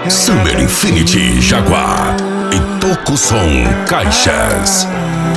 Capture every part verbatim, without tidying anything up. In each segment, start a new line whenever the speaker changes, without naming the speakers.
Summer Infinity Jaguar e Toco Som Caixas.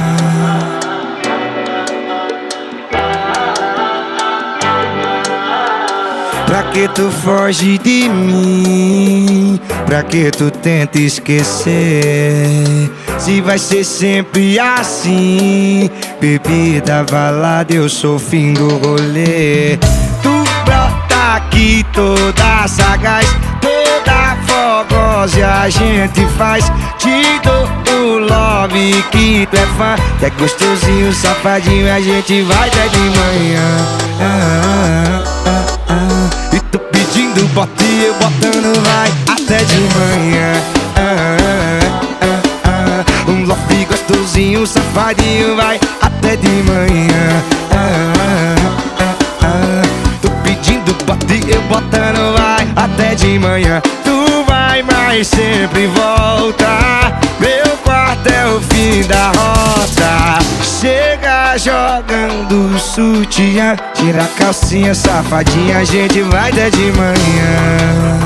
Pra que tu foge de mim? Pra que tu tenta esquecer? Se vai ser sempre assim, bebida, balada, eu sou o fim do rolê. Tu brota aqui toda sagaz, toda fogosa, e a gente faz. Te dou o love que tu é fã, que é gostosinho, safadinho, a gente vai até de manhã. ah, ah, ah, ah. E tu pedindo bota e eu botando vai até de manhã. ah, ah, ah, ah. Um love gostosinho, safadinho, vai até de manhã. ah, ah, ah. Tu pedindo bota e eu botando vai até de manhã. Tu vai, mas sempre volta. Meu quarto é o fim da rota. Chega jogando sutiã, tira a calcinha, safadinha, a gente vai até de manhã.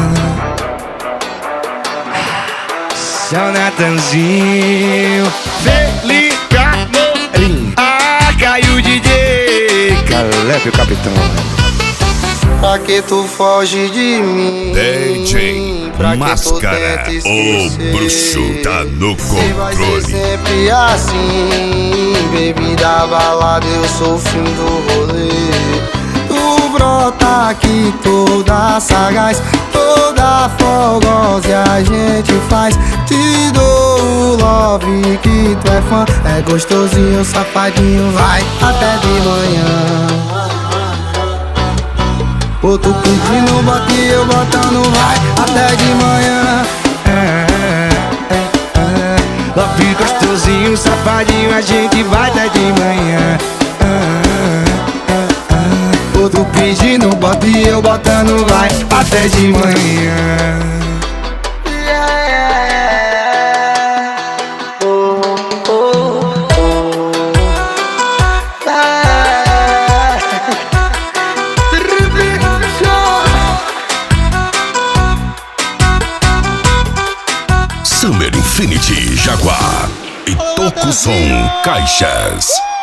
Seu Natanzinho, Felipe Amorim, ah, caiu o D J Caleb, o capitão.
Pra que tu foge de mim?
D J
Pra
Máscara,
que tu tenta
o bruxo tá no
Se vai ser
controle.
sempre assim, bebida, balada, eu sou o fim do rolê. Tu brota aqui toda sagaz, toda fogosa, e a gente faz. Te dou o love que tu é fã, é gostosinho, safadinho, vai até de manhã. Pô, tu pedindo, bota e eu botando, vai até de manhã.
ah, ah, ah. Love gostosinho, safadinho, a gente vai até de manhã. ah, ah, ah.
Pô, tu pedindo, bota e eu botando, vai
Até de manhã.
Summer Infinity Jaguar e Toco Som Caixas.